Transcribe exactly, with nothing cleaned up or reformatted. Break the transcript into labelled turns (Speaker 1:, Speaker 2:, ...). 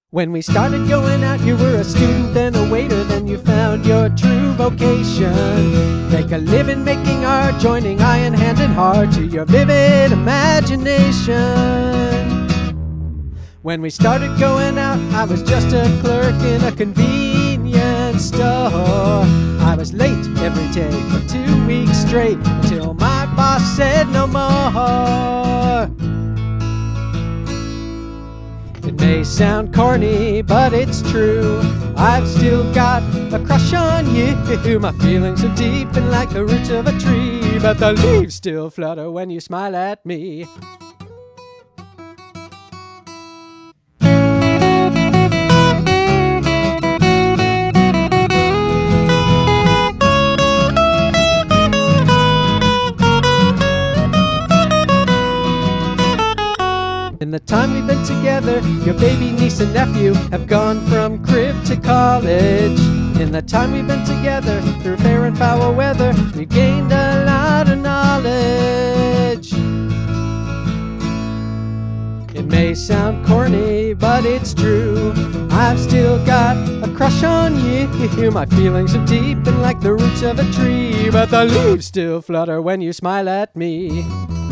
Speaker 1: When we started going out, you were a student, then a waiter, then you found your true vocation. Make a living making art, joining eye and hand and heart to your vivid imagination. When we started going out, I was just a clerk in a convenience store. I was late every day for two weeks straight until my boss said no more. It may sound corny, but it's true. I've still got a crush on you. My feelings are deep and like the roots of a tree, but the leaves still flutter when you smile at me. In the time we've been together, your baby niece and nephew have gone from crib to college. In the time we've been together, through fair and foul weather, we've gained a lot of knowledge. It may sound corny, but it's true. I've still got a crush on you. My feelings are deep and like the roots of a tree, but the leaves still flutter when you smile at me.